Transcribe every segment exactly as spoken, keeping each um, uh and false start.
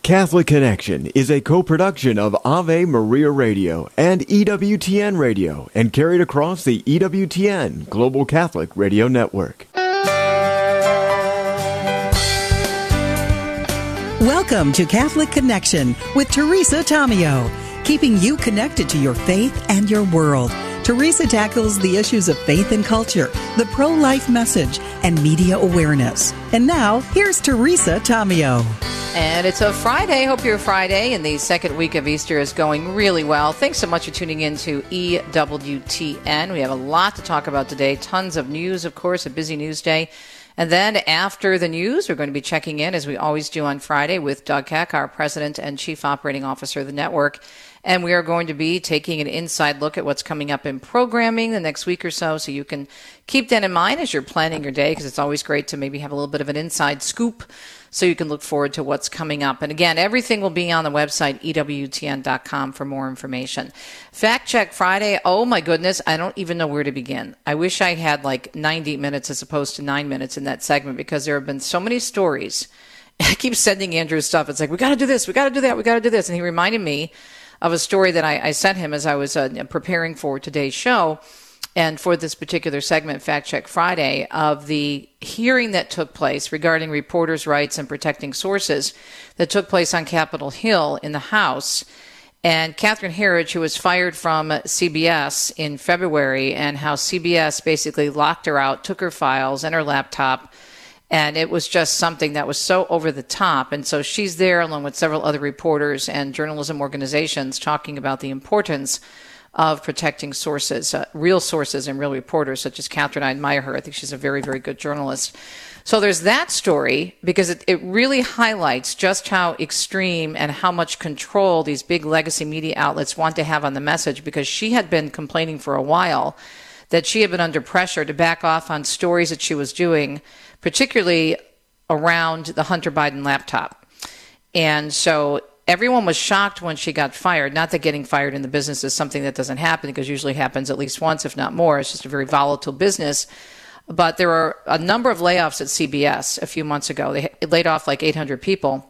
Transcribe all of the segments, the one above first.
Catholic Connection is a co-production of Ave Maria Radio and E W T N Radio and carried across the E W T N Global Catholic Radio Network. Welcome to Catholic Connection with Teresa Tomeo, keeping you connected to your faith and your world. Teresa tackles the issues of faith and culture, the pro-life message, and media awareness. And now, here's Teresa Tomeo. And it's a Friday. Hope your Friday and the second week of Easter is going really well. Thanks so much for tuning in to E W T N. We have a lot to talk about today. Tons of news, of course, a busy news day. And then after the news, we're going to be checking in, as we always do on Friday, with Doug Keck, our President and Chief Operating Officer of the network. And we are going to be taking an inside look at what's coming up in programming the next week or so, so you can keep that in mind as you're planning your day, because it's always great to maybe have a little bit of an inside scoop so you can look forward to what's coming up. And again, everything will be on the website, E W T N dot com, for more information. Fact Check Friday, oh my goodness, I don't even know where to begin. I wish I had like ninety minutes as opposed to nine minutes in that segment, because there have been so many stories. I keep sending Andrew stuff. It's like, we got to do this, we got to do that, we got to do this. And he reminded me of a story that I, I sent him as I was uh, preparing for today's show and for this particular segment, Fact Check Friday, of the hearing that took place regarding reporters' rights and protecting sources that took place on Capitol Hill in the House. And Catherine Herridge, who was fired from C B S in February, and how C B S basically locked her out, took her files and her laptop. And it was just something that was so over the top. And so she's there along with several other reporters and journalism organizations talking about the importance of protecting sources, uh, real sources and real reporters, such as Catherine. I admire her. I think she's a very, very good journalist. So there's that story, because it, it really highlights just how extreme and how much control these big legacy media outlets want to have on the message, because she had been complaining for a while that she had been under pressure to back off on stories that she was doing, particularly around the Hunter Biden laptop. And so everyone was shocked when she got fired. Not that getting fired in the business is something that doesn't happen, because usually happens at least once, if not more. It's just a very volatile business. But there were a number of layoffs at C B S a few months ago. They laid off like eight hundred people.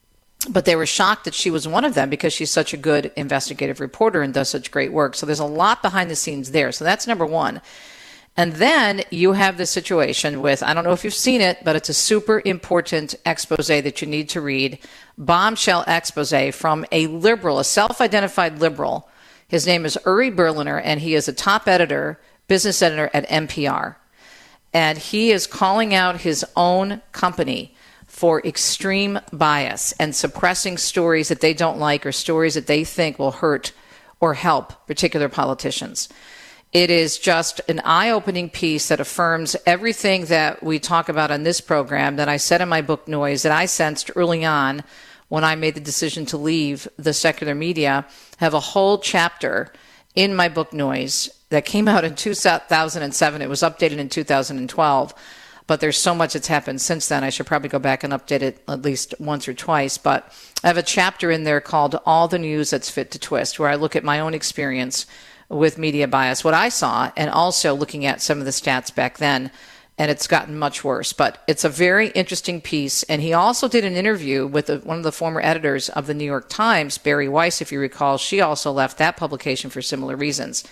But they were shocked that she was one of them, because she's such a good investigative reporter and does such great work. So there's a lot behind the scenes there. So that's number one. And then you have the situation with, I don't know if you've seen it, but it's a super important expose that you need to read. Bombshell expose from a liberal, a self-identified liberal. His name is Uri Berliner, and he is a top editor, business editor at N P R. And he is calling out his own company for extreme bias and suppressing stories that they don't like, or stories that they think will hurt or help particular politicians. It is just an eye-opening piece that affirms everything that we talk about on this program, that I said in my book Noise, that I sensed early on when I made the decision to leave the secular media. I have a whole chapter in my book Noise that came out in two thousand seven. It was updated in two thousand twelve. But there's so much that's happened since then. I should probably go back and update it at least once or twice. But I have a chapter in there called All the News That's Fit to Twist, where I look at my own experience with media bias, what I saw, and also looking at some of the stats back then. And it's gotten much worse. But it's a very interesting piece. And he also did an interview with the, one of the former editors of the New York Times, Barry Weiss, if you recall. She also left that publication for similar reasons.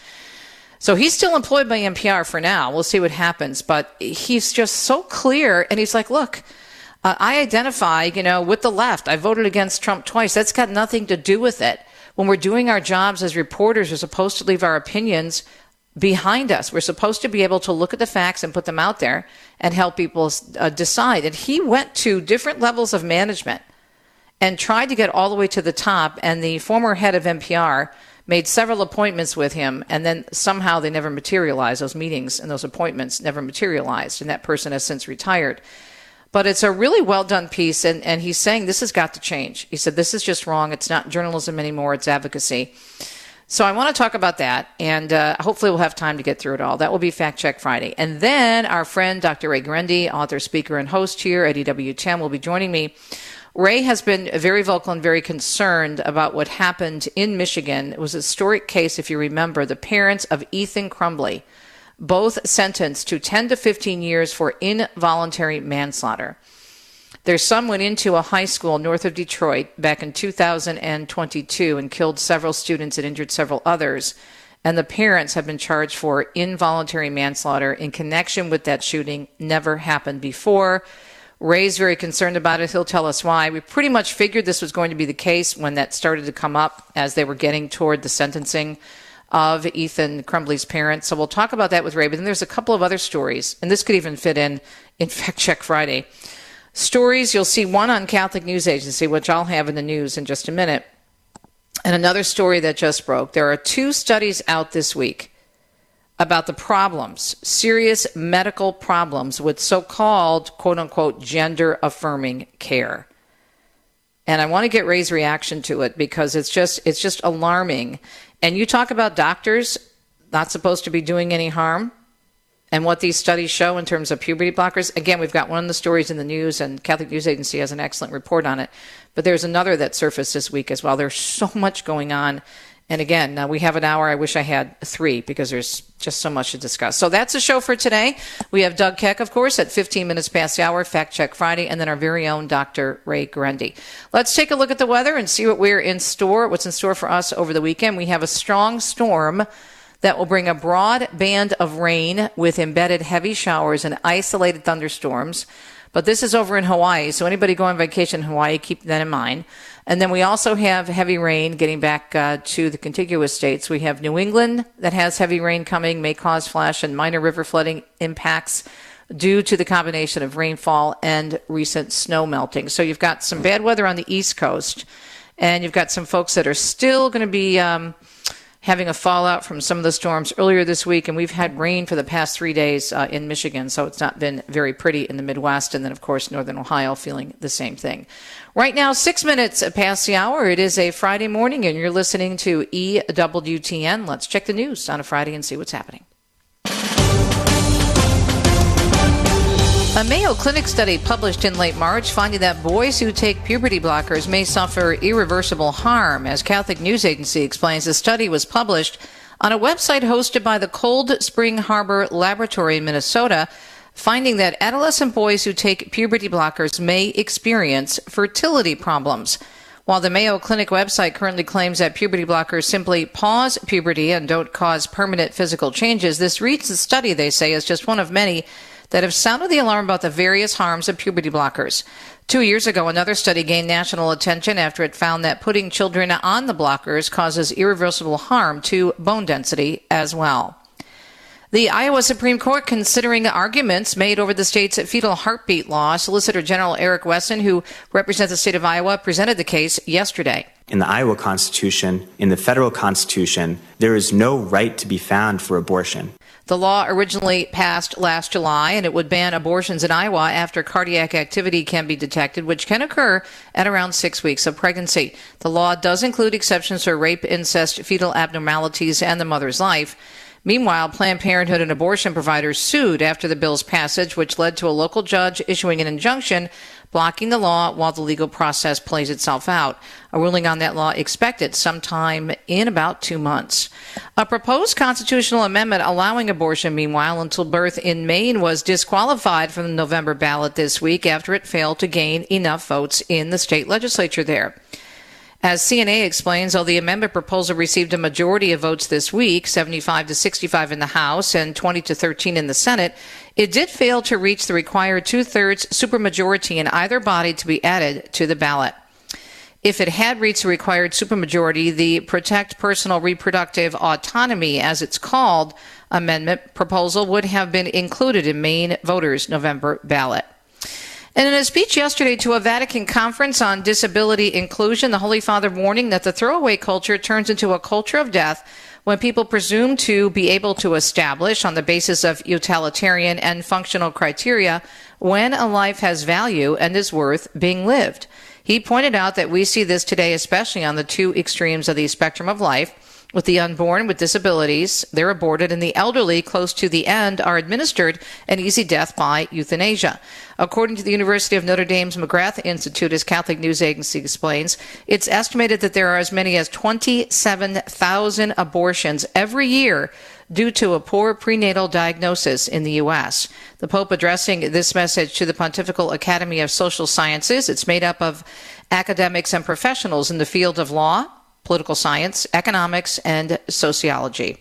So he's still employed by N P R for now. We'll see what happens. But he's just so clear. And he's like, look, uh, I identify, you know, with the left. I voted against Trump twice. That's got nothing to do with it. When we're doing our jobs as reporters, we're supposed to leave our opinions behind us. We're supposed to be able to look at the facts and put them out there and help people uh, decide. And he went to different levels of management and tried to get all the way to the top. And the former head of N P R made several appointments with him, and then somehow they never materialized. Those meetings and those appointments never materialized, and that person has since retired. But it's a really well-done piece, and, and he's saying this has got to change. He said this is just wrong. It's not journalism anymore. It's advocacy. So I want to talk about that, and uh, hopefully we'll have time to get through it all. That will be Fact Check Friday. And then our friend Doctor Ray Guarendi, author, speaker, and host here at E W T N, will be joining me. Ray has been very vocal and very concerned about what happened in Michigan. It was a historic case, if you remember, the parents of Ethan Crumbley, both sentenced to ten to fifteen years for involuntary manslaughter. Their son went into a high school north of Detroit back in two thousand twenty-two and killed several students and injured several others. And the parents have been charged for involuntary manslaughter in connection with that shooting. Never happened before. Ray's very concerned about it. He'll tell us why. We pretty much figured this was going to be the case when that started to come up as they were getting toward the sentencing of Ethan Crumbley's parents. So we'll talk about that with Ray. But then there's a couple of other stories, and this could even fit in in Fact Check Friday. Stories, you'll see one on Catholic News Agency, which I'll have in the news in just a minute. And another story that just broke. There are two studies out this week about the problems, serious medical problems with so-called, quote-unquote, gender-affirming care. And I want to get Ray's reaction to it because it's just it's just alarming. And you talk about doctors not supposed to be doing any harm and what these studies show in terms of puberty blockers. Again, we've got one of the stories in the news, and Catholic News Agency has an excellent report on it. But there's another that surfaced this week as well. There's so much going on. And again, uh, we have an hour. I wish I had three because there's just so much to discuss. So that's the show for today. We have Doug Keck, of course, at fifteen minutes past the hour, Fact Check Friday, and then our very own Doctor Ray Guarendi. Let's take a look at the weather and see what we're in store, what's in store for us over the weekend. We have a strong storm that will bring a broad band of rain with embedded heavy showers and isolated thunderstorms. But this is over in Hawaii, so anybody going on vacation in Hawaii, keep that in mind. And then we also have heavy rain getting back uh, to the contiguous states. We have New England that has heavy rain coming, may cause flash and minor river flooding impacts due to the combination of rainfall and recent snow melting. So you've got some bad weather on the East Coast, and you've got some folks that are still going to be um, having a fallout from some of the storms earlier this week, and we've had rain for the past three days uh, in Michigan, so it's not been very pretty in the Midwest, and then, of course, Northern Ohio feeling the same thing. Right now, six minutes past the hour. It is a Friday morning, and you're listening to E W T N. Let's check the news on a Friday and see what's happening. A Mayo Clinic study published in late March finding that boys who take puberty blockers may suffer irreversible harm. As Catholic News Agency explains, the study was published on a website hosted by the Cold Spring Harbor Laboratory in Minnesota, finding that adolescent boys who take puberty blockers may experience fertility problems. While the Mayo Clinic website currently claims that puberty blockers simply pause puberty and don't cause permanent physical changes, this recent study, they say, is just one of many that have sounded the alarm about the various harms of puberty blockers. Two years ago, another study gained national attention after it found that putting children on the blockers causes irreversible harm to bone density as well. The Iowa Supreme Court considering arguments made over the state's fetal heartbeat law. Solicitor General Eric Wesson, who represents the state of Iowa, presented the case yesterday. In the Iowa Constitution, in the federal Constitution, there is no right to be found for abortion. The law originally passed last July, and it would ban abortions in Iowa after cardiac activity can be detected, which can occur at around six weeks of pregnancy. The law does include exceptions for rape, incest, fetal abnormalities, and the mother's life. Meanwhile, Planned Parenthood and abortion providers sued after the bill's passage, which led to a local judge issuing an injunction blocking the law while the legal process plays itself out. A ruling on that law expected sometime in about two months. A proposed constitutional amendment allowing abortion, meanwhile, until birth in Maine was disqualified from the November ballot this week after it failed to gain enough votes in the state legislature there. As C N A explains, though the amendment proposal received a majority of votes this week, seventy-five to sixty-five in the House and twenty to thirteen in the Senate, it did fail to reach the required two-thirds supermajority in either body to be added to the ballot. If it had reached the required supermajority, the Protect Personal Reproductive Autonomy, as it's called, amendment proposal would have been included in Maine voters' November ballot. And in a speech yesterday to a Vatican conference on disability inclusion, the Holy Father warning that the throwaway culture turns into a culture of death when people presume to be able to establish on the basis of utilitarian and functional criteria when a life has value and is worth being lived. He pointed out that we see this today, especially on the two extremes of the spectrum of life, With the unborn with disabilities, they're aborted, and the elderly close to the end are administered an easy death by euthanasia. According to the University of Notre Dame's McGrath Institute, as Catholic News Agency explains, it's estimated that there are as many as twenty-seven thousand abortions every year due to a poor prenatal diagnosis in the U S. The Pope addressing this message to the Pontifical Academy of Social Sciences. It's made up of academics and professionals in the field of law, political science, economics, and sociology.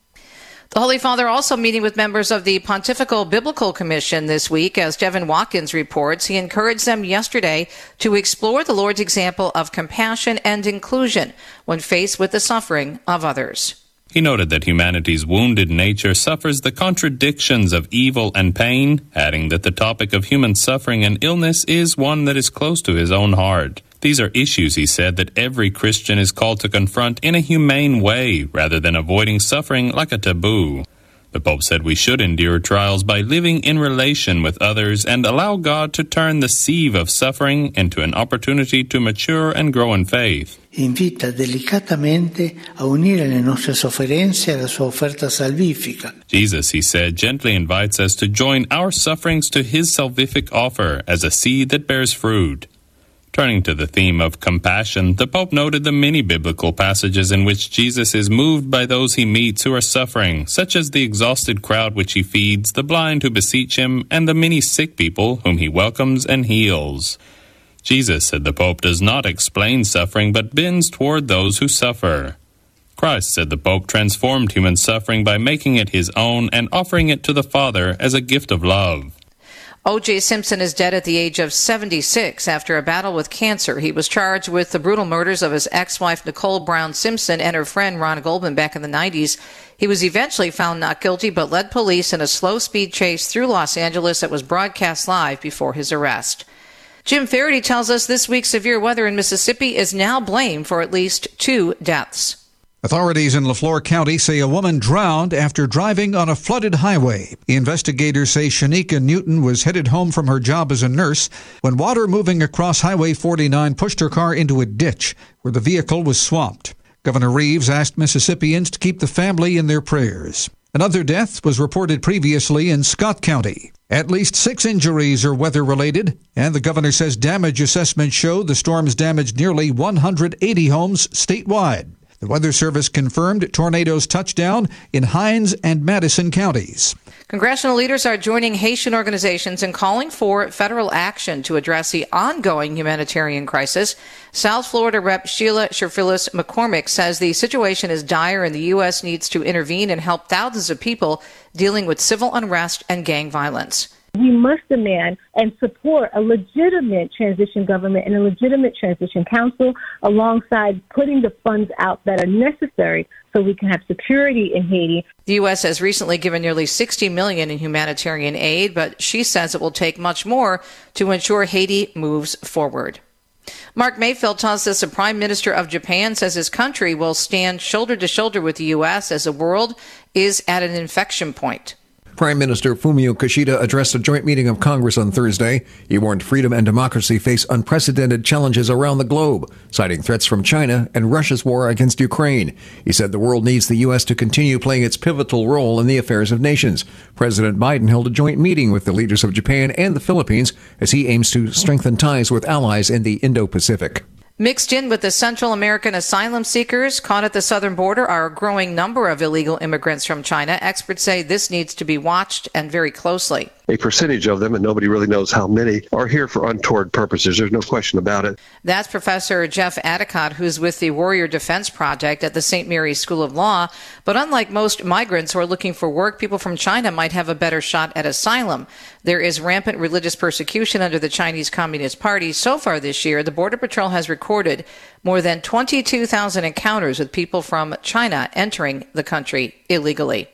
The Holy Father also meeting with members of the Pontifical Biblical Commission this week. As Devin Watkins reports, he encouraged them yesterday to explore the Lord's example of compassion and inclusion when faced with the suffering of others. He noted that humanity's wounded nature suffers the contradictions of evil and pain, adding that the topic of human suffering and illness is one that is close to his own heart. These are issues, he said, that every Christian is called to confront in a humane way, rather than avoiding suffering like a taboo. The Pope said we should endure trials by living in relation with others and allow God to turn the sieve of suffering into an opportunity to mature and grow in faith. Invita delicatamente a unire le nostre sofferenze alla sua offerta salvifica. Jesus, he said, gently invites us to join our sufferings to his salvific offer as a seed that bears fruit. Turning to the theme of compassion, the Pope noted the many biblical passages in which Jesus is moved by those he meets who are suffering, such as the exhausted crowd which he feeds, the blind who beseech him, and the many sick people whom he welcomes and heals. Jesus, said the Pope, does not explain suffering, but bends toward those who suffer. Christ, said the Pope, transformed human suffering by making it his own and offering it to the Father as a gift of love. O J Simpson is dead at the age of seventy-six after a battle with cancer. He was charged with the brutal murders of his ex-wife Nicole Brown Simpson and her friend Ron Goldman back in the nineties. He was eventually found not guilty, but led police in a slow-speed chase through Los Angeles that was broadcast live before his arrest. Jim Faraday tells us this week's severe weather in Mississippi is now blamed for at least two deaths. Authorities in LaFleur County say a woman drowned after driving on a flooded highway. Investigators say Shanika Newton was headed home from her job as a nurse when water moving across Highway forty-nine pushed her car into a ditch where the vehicle was swamped. Governor Reeves asked Mississippians to keep the family in their prayers. Another death was reported previously in Scott County. At least six injuries are weather-related, and the governor says damage assessments show the storms damaged nearly one hundred eighty homes statewide. The Weather Service confirmed tornadoes touched down in Hinds and Madison counties. Congressional leaders are joining Haitian organizations in calling for federal action to address the ongoing humanitarian crisis. South Florida Representative Sheila Sherfilis McCormick says the situation is dire and the U S needs to intervene and help thousands of people dealing with civil unrest and gang violence. We must demand and support a legitimate transition government and a legitimate transition council alongside putting the funds out that are necessary so we can have security in Haiti. The U S has recently given nearly sixty million dollars in humanitarian aid, but she says it will take much more to ensure Haiti moves forward. Mark Mayfield tells us the Prime Minister of Japan says his country will stand shoulder to shoulder with the U S as the world is at an inflection point. Prime Minister Fumio Kishida addressed a joint meeting of Congress on Thursday. He warned freedom and democracy face unprecedented challenges around the globe, citing threats from China and Russia's war against Ukraine. He said the world needs the U S to continue playing its pivotal role in the affairs of nations. President Biden held a joint meeting with the leaders of Japan and the Philippines as he aims to strengthen ties with allies in the Indo-Pacific. Mixed in with the Central American asylum seekers caught at the southern border are a growing number of illegal immigrants from China. Experts say this needs to be watched and very closely. A percentage of them, and nobody really knows how many, are here for untoward purposes. There's no question about it. That's Professor Jeff Adicott, who's with the Warrior Defense Project at the Saint Mary's School of Law. But unlike most migrants who are looking for work, people from China might have a better shot at asylum. There is rampant religious persecution under the Chinese Communist Party. So far this year, the Border Patrol has recorded more than twenty-two thousand encounters with people from China entering the country illegally.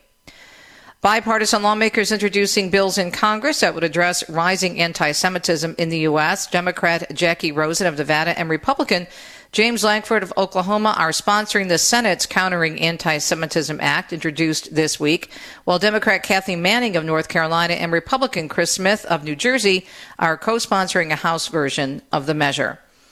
Bipartisan lawmakers introducing bills in Congress that would address rising anti-Semitism in the U S. Democrat Jackie Rosen of Nevada and Republican James Lankford of Oklahoma are sponsoring the Senate's Countering Anti-Semitism Act, introduced this week, while Democrat Kathy Manning of North Carolina and Republican Chris Smith of New Jersey are co-sponsoring a House version of the measure.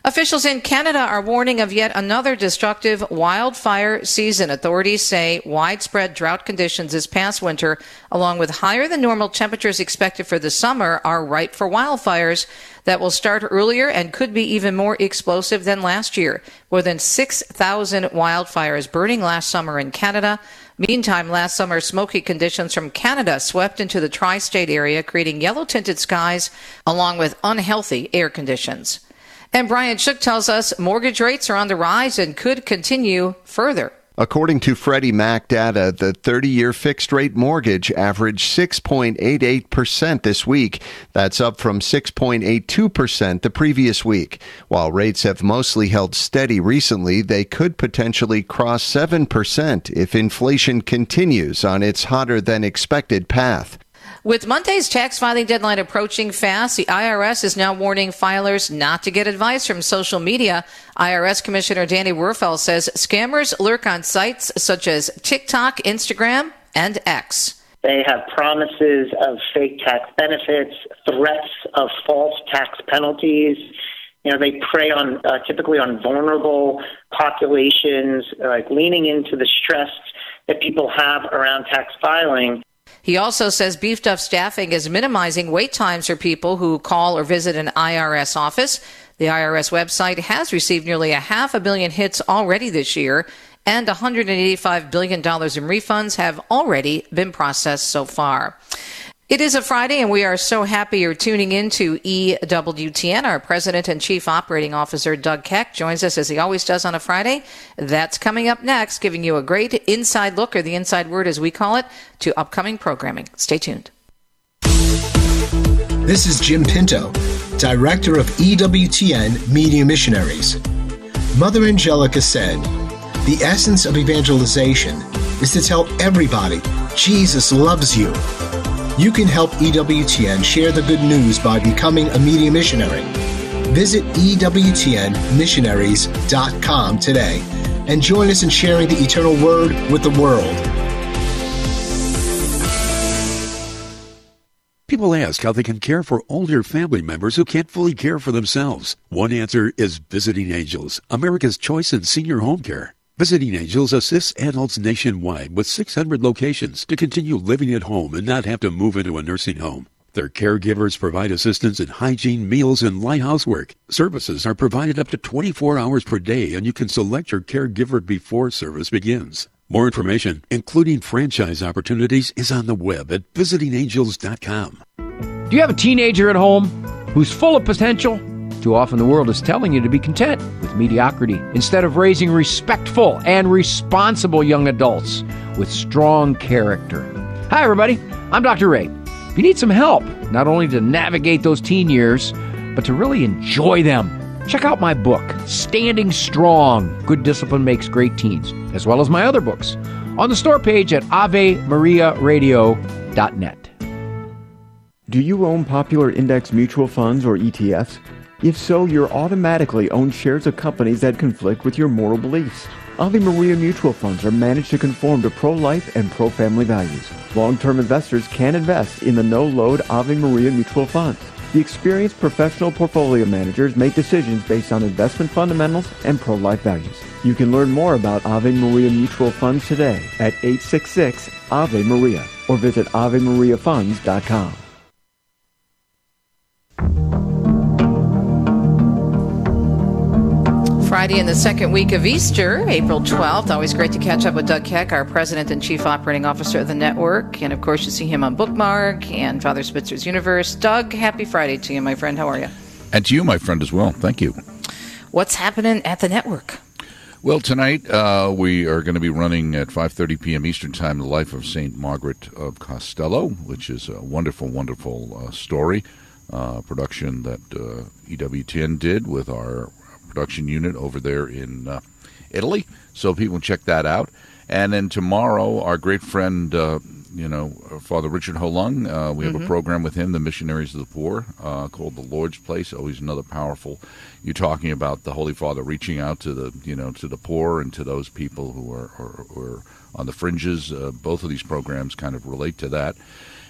Officials in Canada are warning of yet another destructive wildfire season. Authorities say widespread drought conditions this past winter, along with higher than normal temperatures expected for the summer, are ripe for wildfires that will start earlier and could be even more explosive than last year. More than six thousand wildfires burning last summer in Canada. Meantime, last summer, smoky conditions from Canada swept into the tri-state area, creating yellow-tinted skies along with unhealthy air conditions. And Brian Shook tells us mortgage rates are on the rise and could continue further. According to Freddie Mac data, the thirty-year fixed-rate mortgage averaged six point eight eight percent this week. That's up from six point eight two percent the previous week. While rates have mostly held steady recently, they could potentially cross seven percent if inflation continues on its hotter-than-expected path. With Monday's tax filing deadline approaching fast, the I R S is now warning filers not to get advice from social media. I R S Commissioner Danny Werfel says scammers lurk on sites such as TikTok, Instagram, and X. They have promises of fake tax benefits, threats of false tax penalties. You know, they prey on uh, typically on vulnerable populations, like leaning into the stress that people have around tax filing. He also says beefed up staffing is minimizing wait times for people who call or visit an I R S office. The I R S website has received nearly a half a billion hits already this year, and one hundred eighty-five billion dollars in refunds have already been processed so far. It is a Friday, and we are so happy you're tuning in to E W T N. Our President and Chief Operating Officer, Doug Keck, joins us as he always does on a Friday. That's coming up next, giving you a great inside look, or the inside word as we call it, to upcoming programming. Stay tuned. This is Jim Pinto, Director of E W T N Media Missionaries. Mother Angelica said, "The essence of evangelization is to tell everybody Jesus loves you." You can help E W T N share the good news by becoming a media missionary. Visit E W T N missionaries dot com today and join us in sharing the eternal word with the world. People ask how they can care for older family members who can't fully care for themselves. One answer is Visiting Angels, America's choice in senior home care. Visiting Angels assists adults nationwide with six hundred locations to continue living at home and not have to move into a nursing home. Their caregivers provide assistance in hygiene, meals, and light housework. Services are provided up to twenty-four hours per day, and you can select your caregiver before service begins. More information, including franchise opportunities, is on the web at visiting angels dot com. Do you have a teenager at home who's full of potential? Too often the world is telling you to be content with mediocrity instead of raising respectful and responsible young adults with strong character. Hi, everybody. I'm Doctor Ray. If you need some help, not only to navigate those teen years, but to really enjoy them, check out my book, Standing Strong, Good Discipline Makes Great Teens, as well as my other books on the store page at ave maria radio dot net. Do you own popular index mutual funds or E T Fs? If so, you're automatically own shares of companies that conflict with your moral beliefs. Ave Maria mutual funds are managed to conform to pro-life and pro-family values. Long-term investors can invest in the no-load Ave Maria mutual funds. The experienced professional portfolio managers make decisions based on investment fundamentals and pro-life values. You can learn more about Ave Maria mutual funds today at eight six six Ave Maria or visit ave maria funds dot com. Friday in the second week of Easter, April twelfth. Always great to catch up with Doug Keck, our President and Chief Operating Officer of the network. And, of course, you see him on Bookmark and Father Spitzer's Universe. Doug, happy Friday to you, my friend. How are you? And to you, my friend, as well. Thank you. What's happening at the network? Well, tonight uh, we are going to be running at five thirty p.m. Eastern Time, The Life of Saint Margaret of Costello, which is a wonderful, wonderful uh, story, uh, production that uh, E W T N did with our production unit over there in uh, Italy, so people can check that out. And then tomorrow, our great friend, uh, you know, Father Richard Holung, uh, we have mm-hmm. a program with him, the Missionaries of the Poor, uh, called The Lord's Place. Always another powerful. You're talking about the Holy Father reaching out to the, you know, to the poor and to those people who are, are, are on the fringes. Uh, both of these programs kind of relate to that.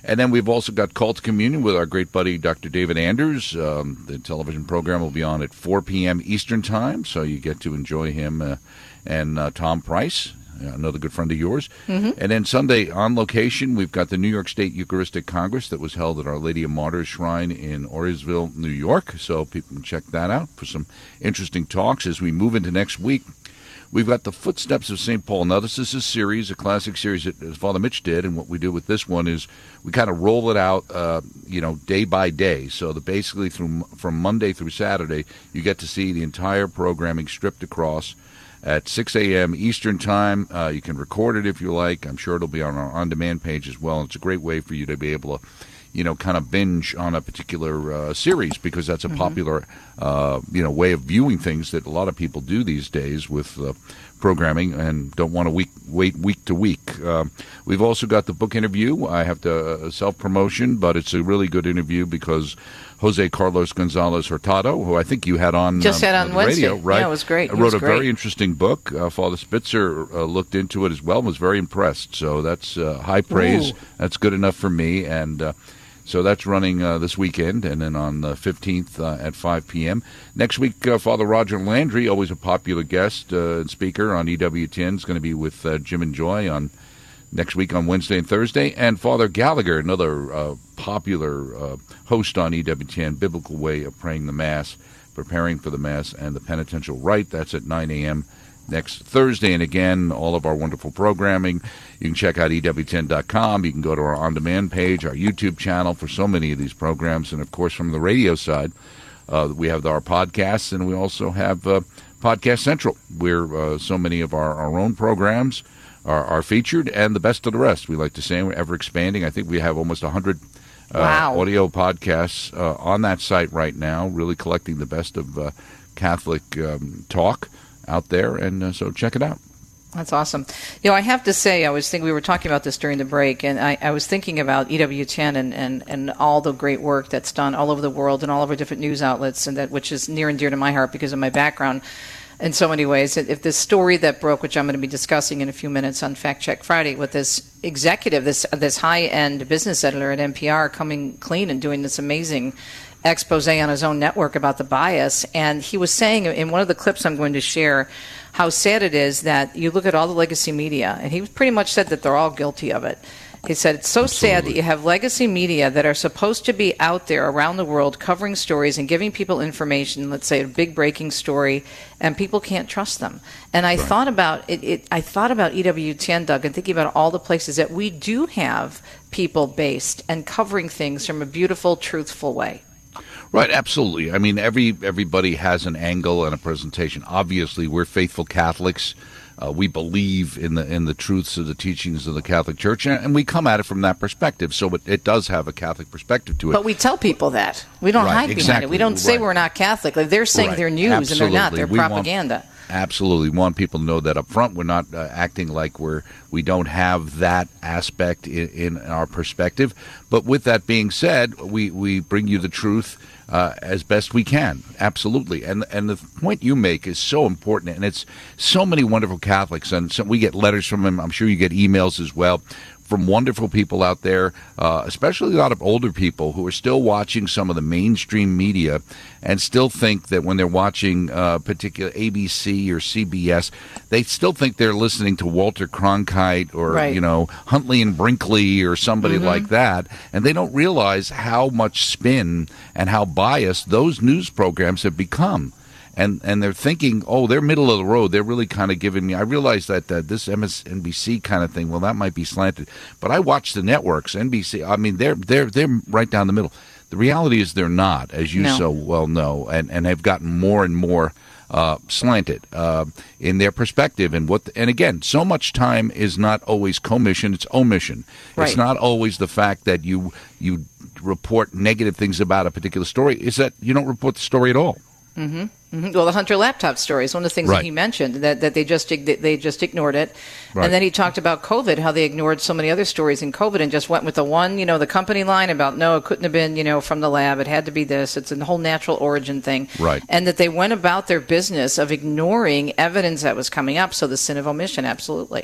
And then we've also got Call to Communion with our great buddy, Doctor David Anders. Um, the television program will be on at four p.m. Eastern Time, so you get to enjoy him uh, and uh, Tom Price, another good friend of yours. Mm-hmm. And then Sunday, on location, we've got the New York State Eucharistic Congress that was held at Our Lady of Martyrs Shrine in Orisville, New York. So people can check that out for some interesting talks. As we move into next week, we've got the Footsteps of Saint Paul. Now, this is a series, a classic series that Father Mitch did, and what we do with this one is we kind of roll it out, uh, you know, day by day. So that basically through from Monday through Saturday, you get to see the entire programming stripped across at six a.m. Eastern Time. Uh, you can record it if you like. I'm sure it'll be on our on-demand page as well. And it's a great way for you to be able to, you know, kind of binge on a particular uh, series, because that's a mm-hmm. popular, uh, you know, way of viewing things that a lot of people do these days with uh, programming and don't want to week, wait week to week. Uh, we've also got the book interview. I have to uh, self-promotion, but it's a really good interview because Jose Carlos Gonzalez Hurtado, who I think you had on just um, had on, on Wednesday, radio, right? Yeah, it was great. It wrote was a great. very interesting book. Uh, Father Spitzer uh, looked into it as well and was very impressed. So that's uh, high praise. Ooh. That's good enough for me. And uh, so that's running uh, this weekend, and then on the fifteenth uh, at five p.m. Next week, uh, Father Roger Landry, always a popular guest uh, and speaker on E W T N, is going to be with uh, Jim and Joy on next week on Wednesday and Thursday. And Father Gallagher, another uh, popular uh, host on E W T N, Biblical Way of Praying the Mass, Preparing for the Mass, and the Penitential Rite. That's at nine a.m. next Thursday. And again, all of our wonderful programming, you can check out E W T N dot com. You can go to our on-demand page, our YouTube channel for so many of these programs. And, of course, from the radio side, uh, we have our podcasts, and we also have uh, Podcast Central, where uh, so many of our, our own programs are, are featured, and the best of the rest, we like to say. We're ever expanding. I think we have almost one hundred uh, wow. audio podcasts uh, on that site right now, really collecting the best of uh, Catholic um, talk out there, and uh, so check it out. That's awesome. You know, I have to say, I was thinking, we were talking about this during the break, and I, I was thinking about E W T N and, and, and all the great work that's done all over the world and all of our different news outlets, and that which is near and dear to my heart because of my background in so many ways. If this story that broke, which I'm going to be discussing in a few minutes on Fact Check Friday, with this executive, this this high-end business editor at N P R coming clean and doing this amazing expose on his own network about the bias, and he was saying in one of the clips I'm going to share how sad it is that you look at all the legacy media, and he pretty much said that they're all guilty of it. He said it's so Absolutely. sad that you have legacy media that are supposed to be out there around the world covering stories and giving people information, let's say a big breaking story, and people can't trust them. And I right. thought about it, it. I thought about E W T N, Doug, and thinking about all the places that we do have people based and covering things from a beautiful, truthful way. Right, absolutely. I mean, every everybody has an angle and a presentation. Obviously, we're faithful Catholics. Uh, we believe in the in the truths of the teachings of the Catholic Church, and, and we come at it from that perspective. So it, it does have a Catholic perspective to it. But we tell people that. We don't right, hide exactly, behind it. We don't say right. we're not Catholic. Like they're saying right. they're news, Absolutely. and they're not. They're we propaganda. Want, absolutely. We want people to know that up front. We're not uh, acting like we're we don't have that aspect in, in our perspective. But with that being said, we, we bring you the truth Uh, as best we can, absolutely. And and the point you make is so important, and it's so many wonderful Catholics, and so we get letters from them. I'm sure you get emails as well from wonderful people out there, uh, especially a lot of older people who are still watching some of the mainstream media and still think that when they're watching uh, particular A B C or C B S, they still think they're listening to Walter Cronkite or, right. you know, Huntley and Brinkley or somebody mm-hmm. like that, and they don't realize how much spin and how biased those news programs have become. And and they're thinking, oh, they're middle of the road. They're really kind of giving me. I realize that uh, this M S N B C kind of thing, well, that might be slanted. But I watch the networks, N B C. I mean, they're they're they're right down the middle. The reality is they're not, as you no. so well know, and and have gotten more and more uh, slanted uh, in their perspective. And what and again, so much time is not always commission; it's omission. Right. It's not always the fact that you you report negative things about a particular story. It's that you don't report the story at all. Mm-hmm. Mm-hmm. Well, the Hunter laptop story is one of the things right. that he mentioned, that, that they just they just ignored it. Right. And then he talked about COVID, how they ignored so many other stories in COVID and just went with the one, you know, the company line about, no, it couldn't have been, you know, from the lab. It had to be this. It's a whole natural origin thing. Right. And that they went about their business of ignoring evidence that was coming up. So the sin of omission, absolutely.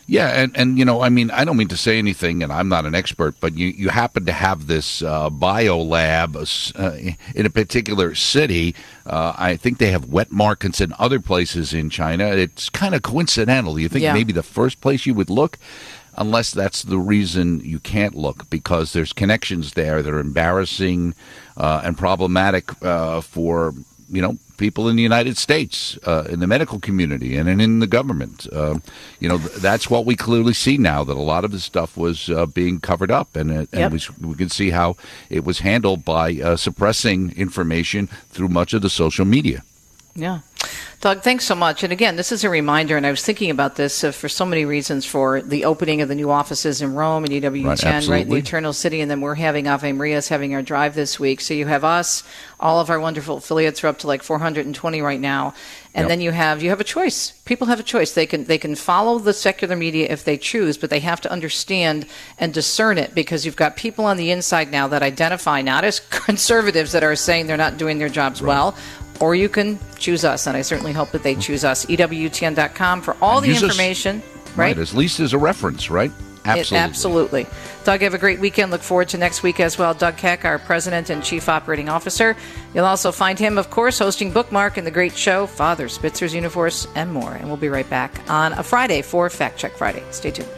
Yeah, and, and, you know, I mean, I don't mean to say anything, and I'm not an expert, but you, you happen to have this uh, biolab uh, in a particular city. Uh, I think they have wet markets in other places in China. It's kind of coincidental. You think Yeah. maybe the first place you would look, unless that's the reason you can't look, because there's connections there that are embarrassing uh, and problematic uh, for, you know, people in the United States, uh, in the medical community, and in the government. Uh, you know, th- that's what we clearly see now, that a lot of this stuff was uh, being covered up. And, uh, and Yep. we, we can see how it was handled by uh, suppressing information through much of the social media. Yeah. Doug, thanks so much. And again, this is a reminder, and I was thinking about this uh, for so many reasons, for the opening of the new offices in Rome and E W ten, Right, right, in the absolutely. Eternal City, and then we're having Ave Maria's having our drive this week. So you have us, all of our wonderful affiliates are up to like four hundred twenty right now. And Yep. then you have you have a choice. People have a choice. They can they can follow the secular media if they choose, but they have to understand and discern it, because you've got people on the inside now that identify not as conservatives that are saying they're not doing their jobs well, or you can choose us, and I certainly hope that they choose us. E W T N dot com for all And the use us- information. Right, Right? at least as a reference, right? Absolutely. It, absolutely. Doug, have a great weekend. Look forward to next week as well. Doug Keck, our President and Chief Operating Officer. You'll also find him, of course, hosting Bookmark and the great show, Father, Spitzer's Universe, and more. And we'll be right back on a Friday for Fact Check Friday. Stay tuned.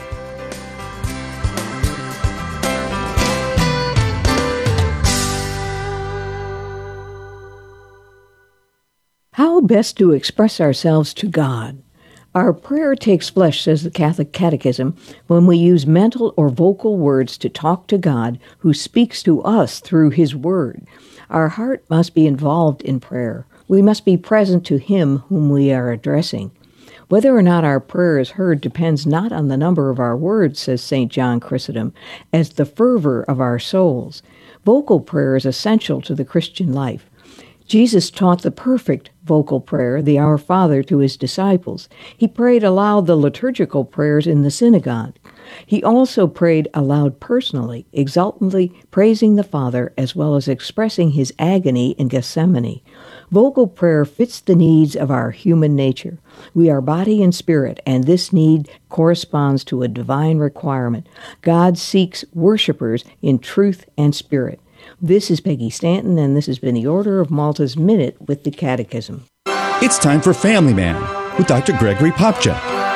How best to express ourselves to God? Our prayer takes flesh, says the Catholic Catechism, when we use mental or vocal words to talk to God, who speaks to us through His Word. Our heart must be involved in prayer. We must be present to Him whom we are addressing. Whether or not our prayer is heard depends not on the number of our words, says Saint John Chrysostom, as the fervor of our souls. Vocal prayer is essential to the Christian life. Jesus taught the perfect vocal prayer, the Our Father, to his disciples. He prayed aloud the liturgical prayers in the synagogue. He also prayed aloud personally, exultantly praising the Father as well as expressing his agony in Gethsemane. Vocal prayer fits the needs of our human nature. We are body and spirit, and this need corresponds to a divine requirement. God seeks worshipers in truth and spirit. This is Peggy Stanton, and this has been the Order of Malta's Minute with the Catechism. It's time for Family Man with Doctor Gregory Popchak.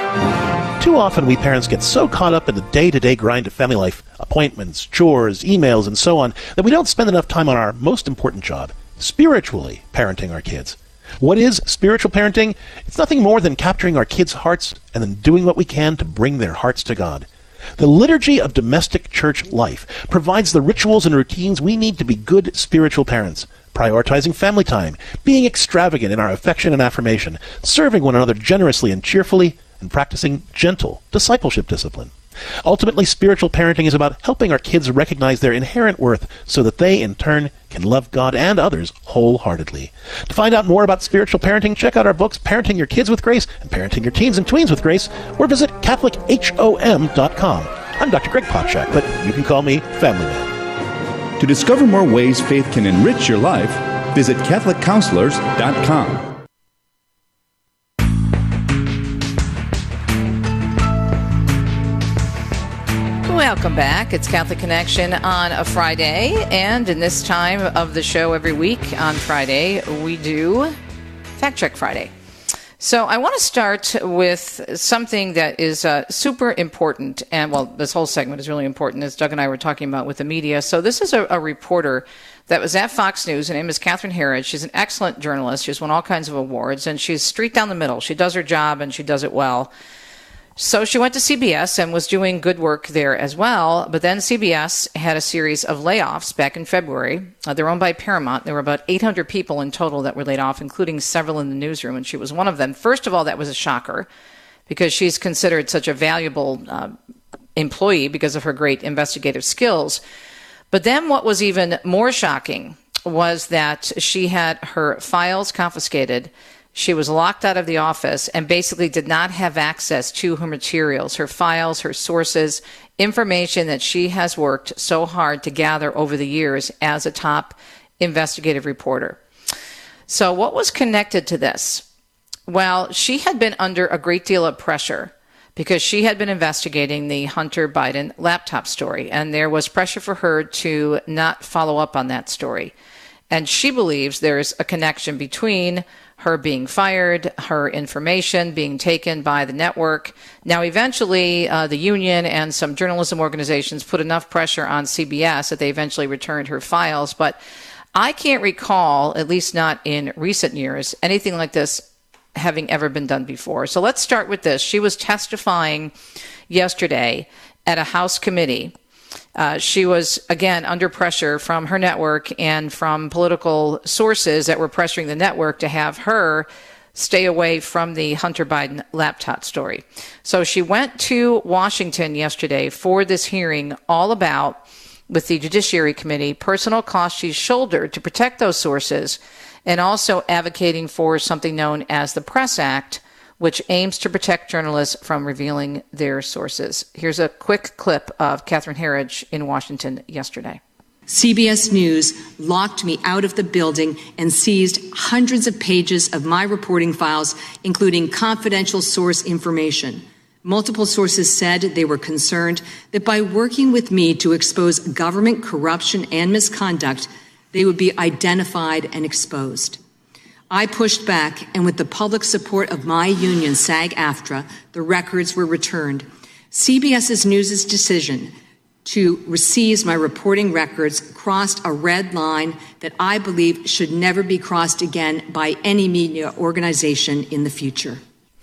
Too often we parents get so caught up in the day-to-day grind of family life, appointments, chores, emails, and so on, that we don't spend enough time on our most important job, spiritually parenting our kids. What is spiritual parenting? It's nothing more than capturing our kids' hearts and then doing what we can to bring their hearts to God. The liturgy of domestic church life provides the rituals and routines we need to be good spiritual parents, prioritizing family time, being extravagant in our affection and affirmation, serving one another generously and cheerfully, and practicing gentle discipleship discipline. Ultimately, spiritual parenting is about helping our kids recognize their inherent worth so that they, in turn, can love God and others wholeheartedly. To find out more about spiritual parenting, check out our books, Parenting Your Kids with Grace and Parenting Your Teens and Tweens with Grace, or visit Catholic H O M dot com. I'm Doctor Greg Popchak, but you can call me Family Man. To discover more ways faith can enrich your life, visit Catholic Counselors dot com. Welcome back. It's Catholic Connection on a Friday, and in this time of the show every week on Friday, we do Fact Check Friday. So I want to start with something that is uh, super important, and well, this whole segment is really important, as Doug and I were talking about with the media. So this is a, a reporter that was at Fox News. Her name is Catherine Herridge. She's an excellent journalist. She's won all kinds of awards, and she's straight down the middle. She does her job, and she does it well. So she went to C B S and was doing good work there as well. But then C B S had a series of layoffs back in February. Uh, they're owned by Paramount. There were about eight hundred people in total that were laid off, including several in the newsroom, and she was one of them. First of all, that was a shocker because she's considered such a valuable uh, employee because of her great investigative skills. But then what was even more shocking was that she had her files confiscated. She was locked out of the office and basically did not have access to her materials, her files, her sources, information that she has worked so hard to gather over the years as a top investigative reporter. So what was connected to this? Well, she had been under a great deal of pressure because she had been investigating the Hunter Biden laptop story, and there was pressure for her to not follow up on that story. And she believes there's a connection between her being fired, her information being taken by the network. Now, eventually, uh, the union and some journalism organizations put enough pressure on C B S that they eventually returned her files. But I can't recall, at least not in recent years, anything like this having ever been done before. So let's start with this. She was testifying yesterday at a House committee. Uh, she was, again, under pressure from her network and from political sources that were pressuring the network to have her stay away from the Hunter Biden laptop story. So she went to Washington yesterday for this hearing all about, with the Judiciary Committee, personal costs she's shouldered to protect those sources, and also advocating for something known as the Press Act, which aims to protect journalists from revealing their sources. Here's a quick clip of Catherine Herridge in Washington yesterday. C B S News locked me out of the building and seized hundreds of pages of my reporting files, including confidential source information. Multiple sources said they were concerned that by working with me to expose government corruption and misconduct, they would be identified and exposed. I pushed back, and with the public support of my union, SAG-AFTRA, the records were returned. CBS News' decision to seize my reporting records crossed a red line that I believe should never be crossed again by any media organization in the future.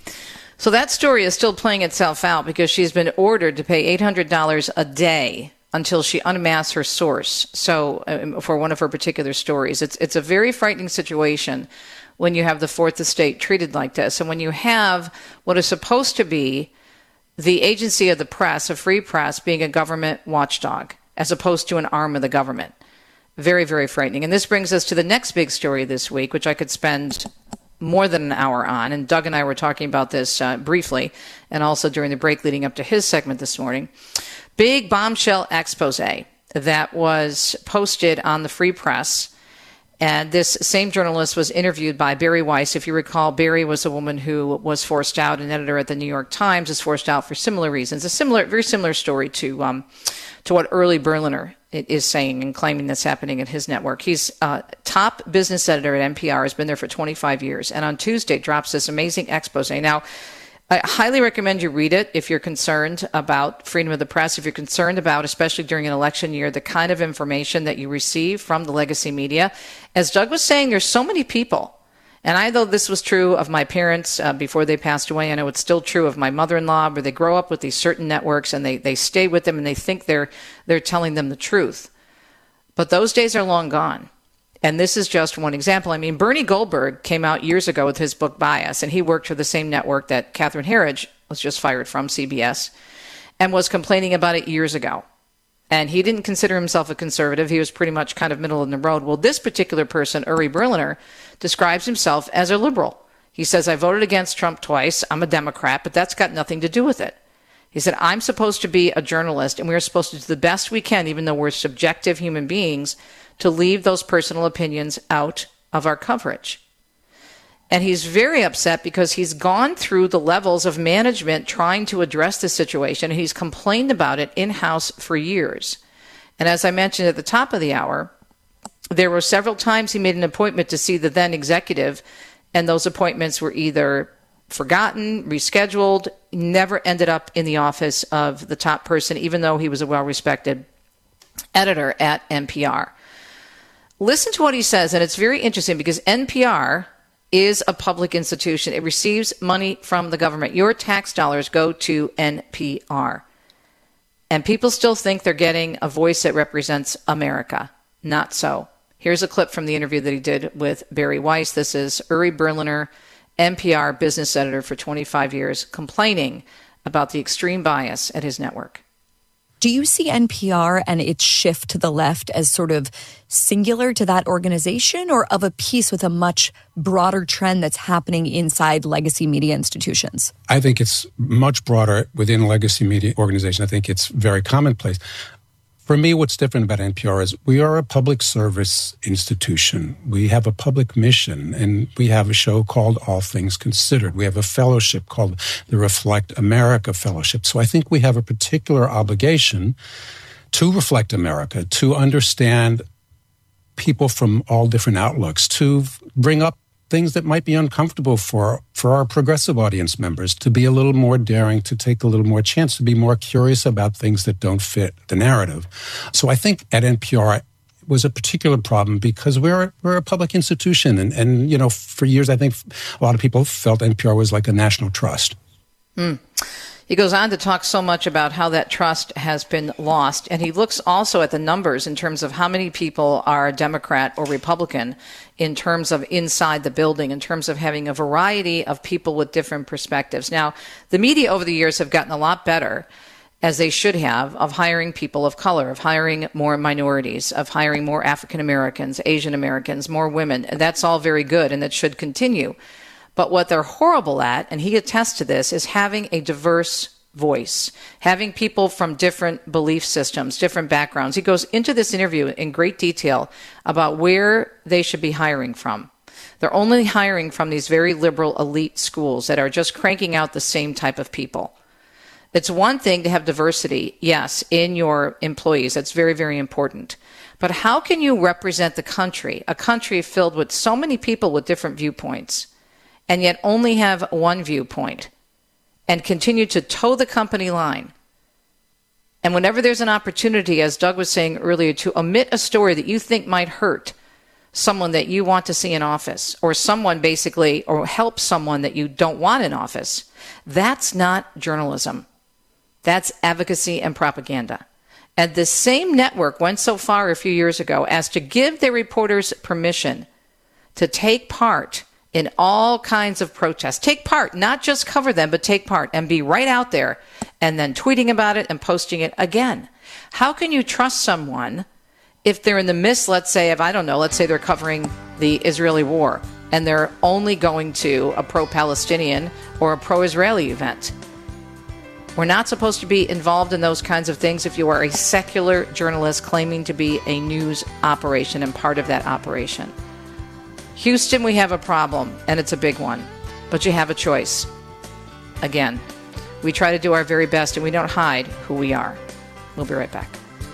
So that story is still playing itself out because she's been ordered to pay eight hundred dollars a day until she unmasks her source. So um, for one of her particular stories, it's it's a very frightening situation when you have the Fourth Estate treated like this, and when you have what is supposed to be the agency of the press, a free press, being a government watchdog as opposed to an arm of the government. Very, very frightening. And this brings us to the next big story this week, which I could spend more than an hour on. And Doug and I were talking about this uh, briefly, and also during the break leading up to his segment this morning. Big bombshell expose that was posted on the Free Press. And this same journalist was interviewed by Bari Weiss. If you recall, Bari was a woman who was forced out, an editor at the New York Times, is forced out for similar reasons. A similar, very similar story to um, to what Uri Berliner is saying and claiming that's happening at his network. He's uh, top business editor at N P R, has been there for twenty-five years, and on Tuesday drops this amazing expose. Now, I highly recommend you read it if you're concerned about freedom of the press, if you're concerned about, especially during an election year, the kind of information that you receive from the legacy media. As Doug was saying, there's so many people, and I know this was true of my parents uh, before they passed away. I know it's still true of my mother-in-law, where they grow up with these certain networks and they, they stay with them and they think they're they're telling them the truth. But those days are long gone. And this is just one example. I mean, Bernie Goldberg came out years ago with his book Bias, and he worked for the same network that Catherine Herridge was just fired from, C B S, and was complaining about it years ago. And he didn't consider himself a conservative. He was pretty much kind of middle of the road. Well, this particular person, Uri Berliner, describes himself as a liberal. He says, I voted against Trump twice. I'm a Democrat, but that's got nothing to do with it. He said, I'm supposed to be a journalist, and we're supposed to do the best we can, even though we're subjective human beings, to leave those personal opinions out of our coverage. And he's very upset because he's gone through the levels of management trying to address the situation, and he's complained about it in-house for years. And as I mentioned at the top of the hour, there were several times he made an appointment to see the then executive, and those appointments were either forgotten, rescheduled, never ended up in the office of the top person, even though he was a well-respected editor at N P R. Listen to what he says, and it's very interesting because N P R is a public institution. It receives money from the government. Your tax dollars go to N P R. And people still think they're getting a voice that represents America. Not so. Here's a clip from the interview that he did with Bari Weiss. This is Uri Berliner, N P R business editor for twenty-five years, complaining about the extreme bias at his network. Do you see N P R and its shift to the left as sort of singular to that organization, or of a piece with a much broader trend that's happening inside legacy media institutions? I think it's much broader within legacy media organization. I think it's very commonplace. For me, what's different about N P R is we are a public service institution. We have a public mission, and we have a show called All Things Considered. We have a fellowship called the Reflect America Fellowship. So I think we have a particular obligation to reflect America, to understand people from all different outlooks, to bring up things that might be uncomfortable for, for our progressive audience members, to be a little more daring, to take a little more chance, to be more curious about things that don't fit the narrative. So I think at N P R, it was a particular problem because we're we're a public institution. And, and, you know, for years, I think a lot of people felt N P R was like a national trust. Mm. He goes on to talk so much about how that trust has been lost. And he looks also at the numbers in terms of how many people are Democrat or Republican in terms of inside the building, in terms of having a variety of people with different perspectives. Now, the media over the years have gotten a lot better, as they should have, of hiring people of color, of hiring more minorities, of hiring more African Americans, Asian Americans, more women. And that's all very good, and that should continue. But what they're horrible at, and he attests to this, is having a diverse voice, having people from different belief systems, different backgrounds. He goes into this interview in great detail about where they should be hiring from. They're only hiring from these very liberal elite schools that are just cranking out the same type of people. It's one thing to have diversity, yes, in your employees. That's very, very important. But how can you represent the country, a country filled with so many people with different viewpoints, and yet only have one viewpoint, and continue to toe the company line? And whenever there's an opportunity, as Doug was saying earlier, to omit a story that you think might hurt someone that you want to see in office, or someone basically, or help someone that you don't want in office, that's not journalism. That's advocacy and propaganda. And the same network went so far a few years ago as to give their reporters permission to take part in all kinds of protests. Take part, not just cover them, but take part and be right out there and then tweeting about it and posting it again. How can you trust someone if they're in the midst, let's say, of, I don't know, let's say they're covering the Israeli war and they're only going to a pro-Palestinian or a pro-Israeli event? We're not supposed to be involved in those kinds of things if you are a secular journalist claiming to be a news operation and part of that operation. Houston, we have a problem, and it's a big one, but you have a choice. Again, we try to do our very best, and we don't hide who we are. We'll be right back.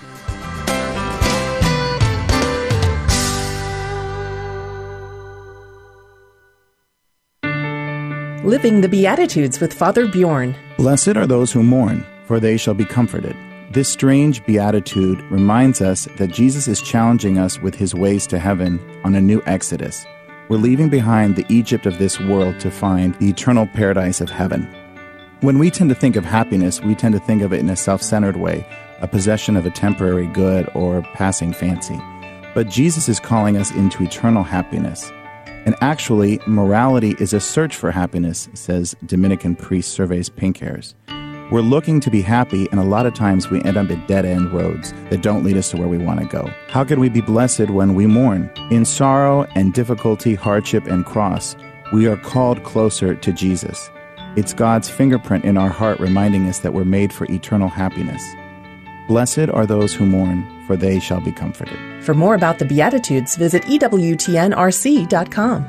Living the Beatitudes with Father Bjorn. Blessed are those who mourn, for they shall be comforted. This strange beatitude reminds us that Jesus is challenging us with his ways to heaven on a new exodus. We're leaving behind the Egypt of this world to find the eternal paradise of heaven. When we tend to think of happiness, we tend to think of it in a self-centered way, a possession of a temporary good or passing fancy. But Jesus is calling us into eternal happiness. And actually, morality is a search for happiness, says Dominican priest Surveys Pink Hairs. We're looking to be happy, and a lot of times we end up at dead-end roads that don't lead us to where we want to go. How can we be blessed when we mourn? In sorrow and difficulty, hardship and cross, we are called closer to Jesus. It's God's fingerprint in our heart reminding us that we're made for eternal happiness. Blessed are those who mourn, for they shall be comforted. For more about the Beatitudes, visit E W T N R C dot com.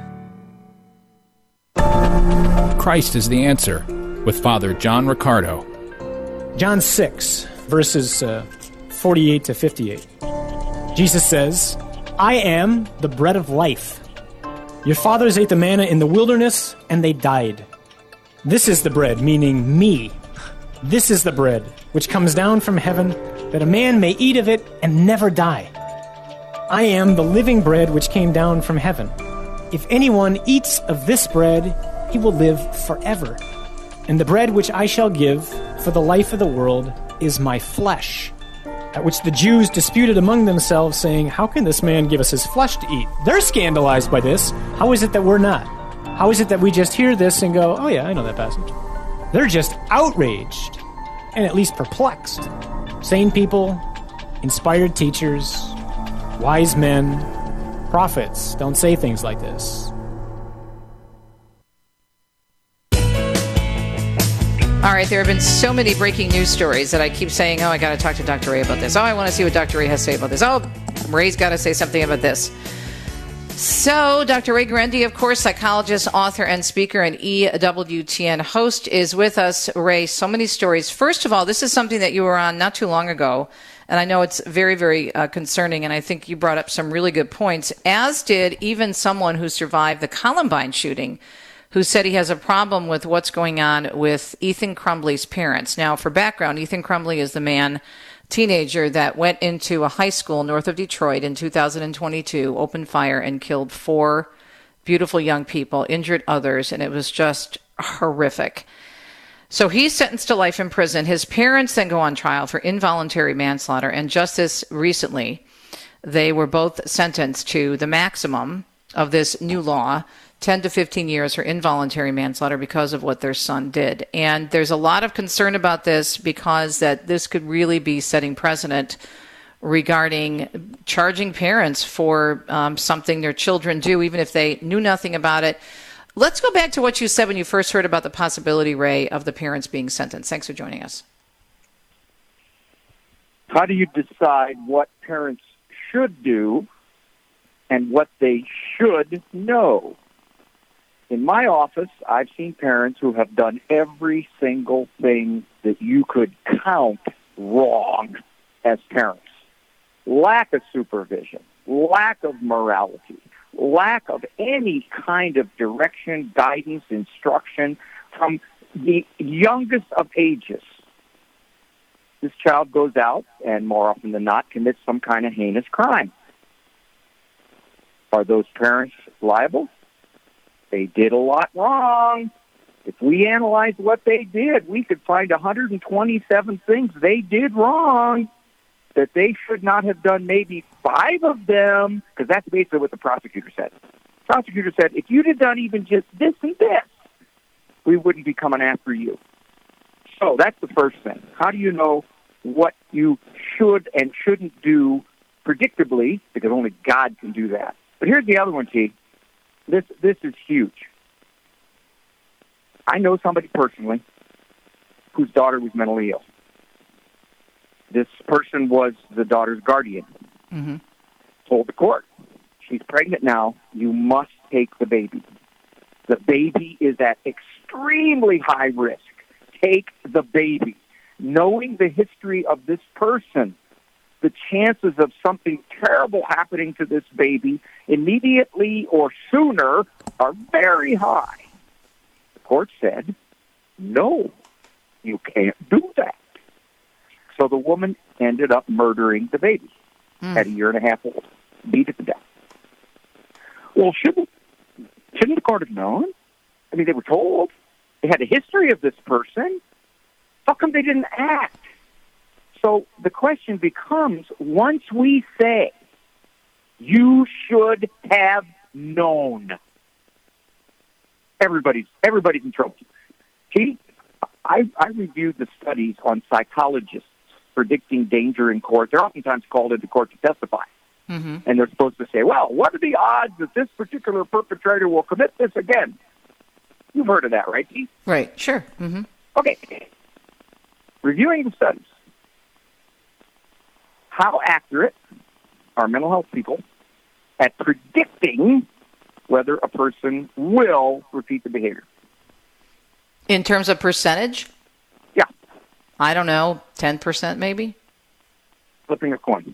Christ is the answer, with Father John Riccardo. John six, verses uh, forty-eight to fifty-eight. Jesus says, I am the bread of life. Your fathers ate the manna in the wilderness, and they died. This is the bread, meaning me. This is the bread, which comes down from heaven, that a man may eat of it and never die. I am the living bread which came down from heaven. If anyone eats of this bread, he will live forever. And the bread which I shall give for the life of the world is my flesh. At which the Jews disputed among themselves, saying, how can this man give us his flesh to eat? They're scandalized by this. How is it that we're not? How is it that we just hear this and go, oh yeah, I know that passage? They're just outraged and at least perplexed. Sane people, inspired teachers, wise men, prophets don't say things like this. All right, there have been so many breaking news stories that I keep saying, oh, I got to talk to Doctor Ray about this. Oh, I want to see what Doctor Ray has to say about this. Oh, Ray's got to say something about this. So, Doctor Ray Guarendi, of course, psychologist, author, and speaker, and E W T N host, is with us. Ray, so many stories. First of all, this is something that you were on not too long ago, and I know it's very, very uh, concerning, and I think you brought up some really good points, as did even someone who survived the Columbine shooting, who said he has a problem with what's going on with Ethan Crumbley's parents. Now, for background, Ethan Crumbley is the man, teenager, that went into a high school north of Detroit in two thousand twenty-two, opened fire, and killed four beautiful young people, injured others, and it was just horrific. So he's sentenced to life in prison. His parents then go on trial for involuntary manslaughter, and just this recently, they were both sentenced to the maximum of this new law, ten to fifteen years for involuntary manslaughter because of what their son did. And there's a lot of concern about this because that this could really be setting precedent regarding charging parents for um, something their children do, even if they knew nothing about it. Let's go back to what you said when you first heard about the possibility, Ray, of the parents being sentenced. Thanks for joining us. How do you decide what parents should do and what they should know? In my office, I've seen parents who have done every single thing that you could count wrong as parents. Lack of supervision, lack of morality, lack of any kind of direction, guidance, instruction from the youngest of ages. This child goes out and more often than not commits some kind of heinous crime. Are those parents liable? They did a lot wrong. If we analyzed what they did, we could find one hundred twenty-seven things they did wrong that they should not have done, maybe five of them, because that's basically what the prosecutor said. The prosecutor said, if you'd have done even just this and this, we wouldn't be coming after you. So that's the first thing. How do you know what you should and shouldn't do predictably, because only God can do that. But here's the other one, T. This this is huge. I know somebody personally whose daughter was mentally ill. This person was the daughter's guardian. Mm-hmm. Told the court, she's pregnant now, you must take the baby. The baby is at extremely high risk. Take the baby. Knowing the history of this person, the chances of something terrible happening to this baby immediately or sooner are very high. The court said, no, you can't do that. So the woman ended up murdering the baby mm. at a year and a half old, beat it to death. Well, shouldn't, shouldn't the court have known? I mean, they were told. They had a history of this person. How come they didn't act? So the question becomes, once we say, you should have known, everybody's everybody's in trouble. See, I, I reviewed the studies on psychologists predicting danger in court. They're oftentimes called into court to testify. Mm-hmm. And they're supposed to say, well, what are the odds that this particular perpetrator will commit this again? You've heard of that, right, Keith? Right, sure. Mm-hmm. Okay. Reviewing the studies. How accurate are mental health people at predicting whether a person will repeat the behavior? In terms of percentage? Yeah. I don't know, ten percent maybe? Flipping a coin.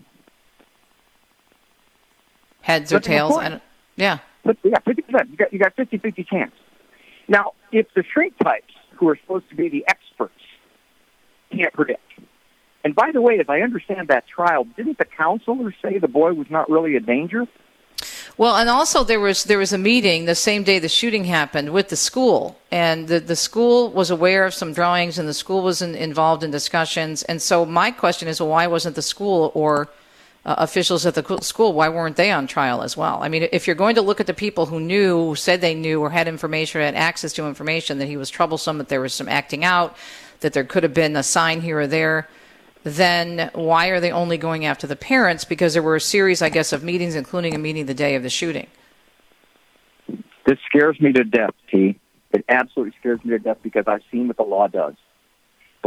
Heads Flipping or tails? I don't, yeah. But, yeah, fifty percent. You got, you got fifty-fifty chance. Now, if the shrink types, who are supposed to be the experts, can't predict. And by the way, as I understand that trial, didn't the counselor say the boy was not really a danger? Well, and also there was there was a meeting the same day the shooting happened with the school, and the, the school was aware of some drawings, and the school was in, involved in discussions. And so my question is, well, why wasn't the school or uh, officials at the school, why weren't they on trial as well? I mean, if you're going to look at the people who knew, who said they knew or had information or had access to information that he was troublesome, that there was some acting out, that there could have been a sign here or there, then why are they only going after the parents? Because there were a series, I guess, of meetings, including a meeting the day of the shooting. This scares me to death, T. It absolutely scares me to death because I've seen what the law does.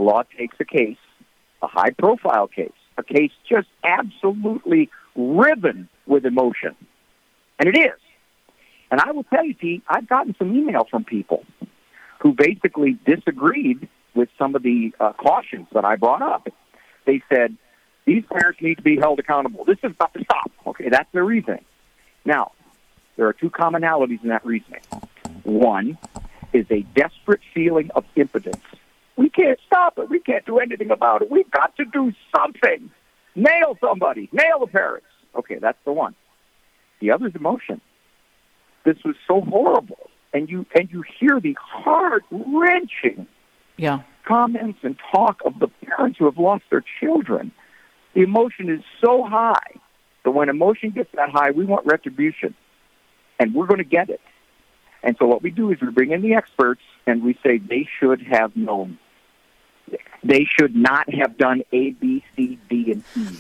the law takes a case, a high-profile case, a case just absolutely riven with emotion, and it is. And I will tell you, Pete, I've gotten some emails from people who basically disagreed with some of the uh, cautions that I brought up. They said, these parents need to be held accountable. This has got to stop. Okay, that's their reasoning. Now, there are two commonalities in that reasoning. One is a desperate feeling of impotence. We can't stop it. We can't do anything about it. We've got to do something. Nail somebody. Nail the parents. Okay, that's the one. The other is emotion. This was so horrible. And you and you hear the heart-wrenching yeah. comments and talk of the parents who have lost their children. The emotion is so high that when emotion gets that high, we want retribution. And we're going to get it. And so what we do is we bring in the experts and we say they should have known. They should not have done A, B, C, D, and E.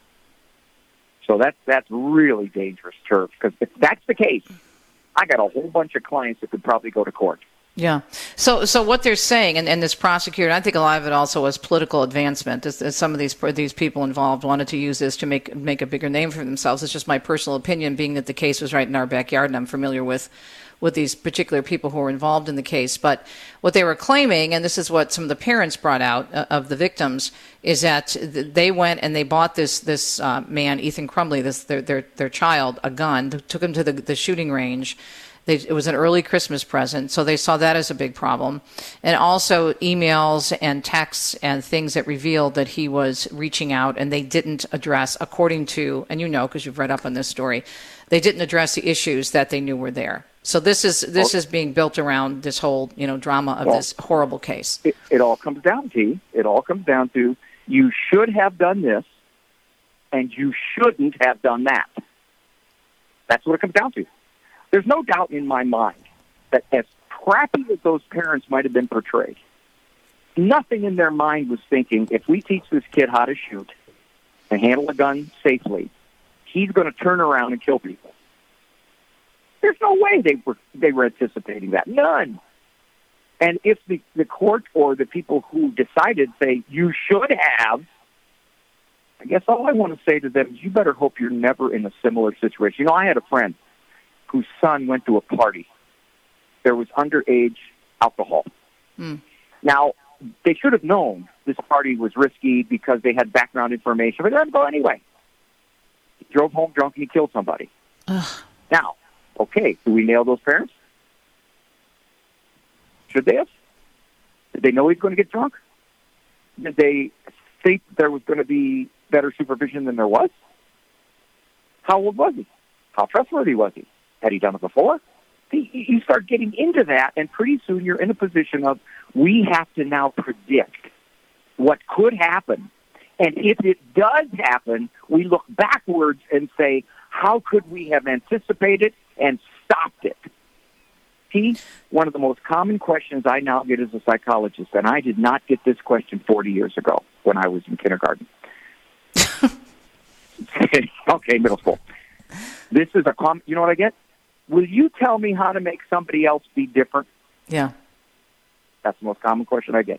So that's, that's really dangerous turf, because if that's the case, I got a whole bunch of clients that could probably go to court. Yeah. So, so what they're saying, and, and this prosecutor, and I think a lot of it also was political advancement. As, as some of these these people involved wanted to use this to make make a bigger name for themselves. It's just my personal opinion, being that the case was right in our backyard, and I'm familiar with with these particular people who were involved in the case. But what they were claiming, and this is what some of the parents brought out uh, of the victims, is that they went and they bought this this uh, man, Ethan Crumbley, this their their their child, a gun, took him to the the shooting range. They, it was an early Christmas present, so they saw that as a big problem. And also emails and texts and things that revealed that he was reaching out, and they didn't address, according to, and you know because you've read up on this story, they didn't address the issues that they knew were there. So this is this is being built around this whole you know drama of well, this horrible case. It, it all comes down to it all comes down to you should have done this, and you shouldn't have done that. That's what it comes down to. There's no doubt in my mind that as crappy as those parents might have been portrayed, nothing in their mind was thinking, if we teach this kid how to shoot and handle a gun safely, he's going to turn around and kill people. There's no way they were they were anticipating that. None. And if the, the court or the people who decided say, you should have, I guess all I want to say to them is you better hope you're never in a similar situation. You know, I had a friend whose son went to a party. There was underage alcohol. Mm. Now, they should have known this party was risky because they had background information, but they let him go anyway. He drove home drunk and he killed somebody. Ugh. Now, okay, do we nail those parents? Should they have? Did they know he was going to get drunk? Did they think there was going to be better supervision than there was? How old was he? How trustworthy was he? Had he done it before? You start getting into that, and pretty soon you're in a position of, we have to now predict what could happen. And if it does happen, we look backwards and say, how could we have anticipated and stopped it? See, one of the most common questions I now get as a psychologist, and I did not get this question forty years ago when I was in kindergarten. Okay, middle school. This is a common, you know what I get? Will you tell me how to make somebody else be different? Yeah. That's the most common question I get.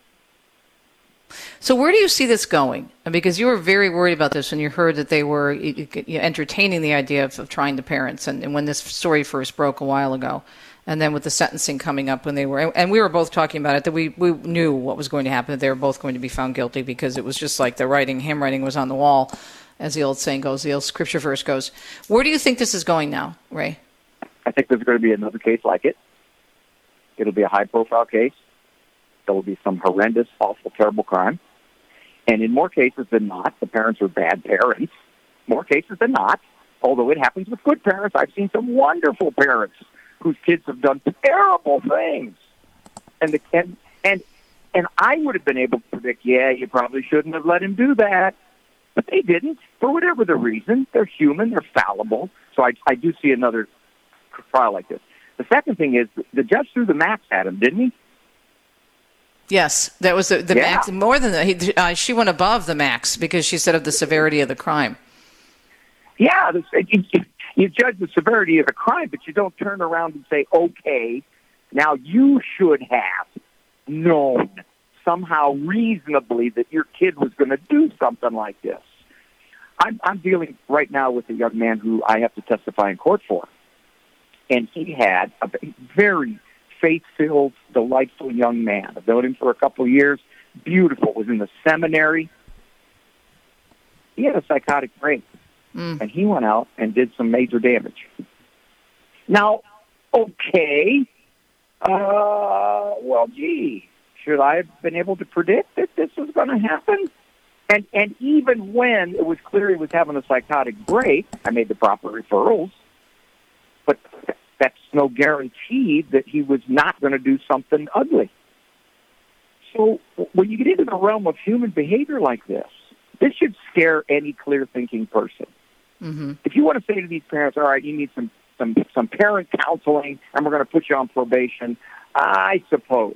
So where do you see this going? Because you were very worried about this when you heard that they were you know, entertaining the idea of, of trying to parents, and, and when this story first broke a while ago, and then with the sentencing coming up when they were, and we were both talking about it, that we, we knew what was going to happen, that they were both going to be found guilty, because it was just like the writing, handwriting was on the wall, as the old saying goes, the old scripture verse goes. Where do you think this is going now, Ray? I think there's going to be another case like it. It'll be a high-profile case. There will be some horrendous, awful, terrible crime. And in more cases than not, the parents are bad parents. More cases than not, although it happens with good parents. I've seen some wonderful parents whose kids have done terrible things. And the and and, and I would have been able to predict, yeah, you probably shouldn't have let him do that. But they didn't, for whatever the reason. They're human. They're fallible. So I, I do see another trial like this. The second thing is the judge threw the max at him, didn't he? Yes, that was the, the yeah. max. More than that, uh, she went above the max because she said of the severity of the crime. Yeah, the, you, you judge the severity of the crime, but you don't turn around and say, okay, now you should have known somehow reasonably that your kid was going to do something like this. I'm, I'm dealing right now with a young man who I have to testify in court for. And he had a very faith-filled, delightful young man. I've known him for a couple of years. Beautiful. Was in the seminary. He had a psychotic break. Mm. And he went out and did some major damage. Now, okay, uh, well, gee, should I have been able to predict that this was going to happen? And and even when it was clear he was having a psychotic break, I made the proper referrals, but that's no guarantee that he was not going to do something ugly. So when you get into the realm of human behavior like this, this should scare any clear-thinking person. Mm-hmm. If you want to say to these parents, all right, you need some, some, some parent counseling, and we're going to put you on probation, I suppose.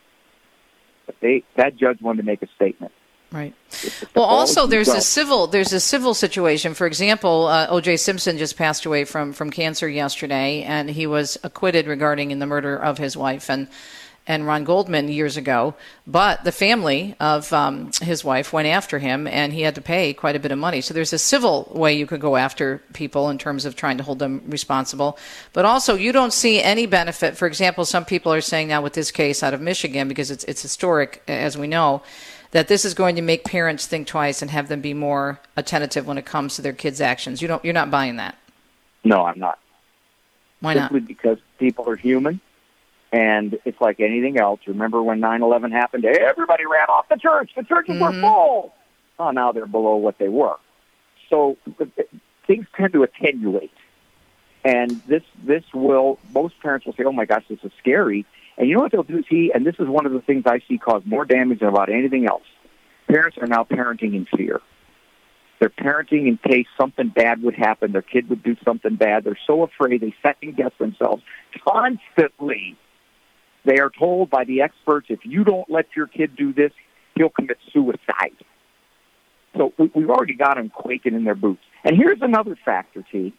But they, that judge wanted to make a statement. Right. Well, also there's a civil there's a civil situation. For example, uh, O J Simpson just passed away from, from cancer yesterday, and he was acquitted regarding in the murder of his wife and and Ron Goldman years ago. But the family of um, his wife went after him, and he had to pay quite a bit of money. So there's a civil way you could go after people in terms of trying to hold them responsible. But also, you don't see any benefit. For example, some people are saying now with this case out of Michigan, because it's it's historic, as we know, that this is going to make parents think twice and have them be more attentive when it comes to their kids' actions. You don't, you're not buying that. No, I'm not. Why not? Simply because people are human, and it's like anything else. Remember when nine eleven happened? Everybody ran off the church. The churches mm-hmm. were full. Oh, now they're below what they were. So things tend to attenuate. And this, this will, most parents will say, oh, my gosh, this is scary. And you know what they'll do, see, and this is one of the things I see cause more damage than about anything else. Parents are now parenting in fear. They're parenting in case something bad would happen, their kid would do something bad. They're so afraid they second-guess themselves constantly. They are told by the experts, if you don't let your kid do this, he'll commit suicide. So we've already got them quaking in their boots. And here's another factor, T.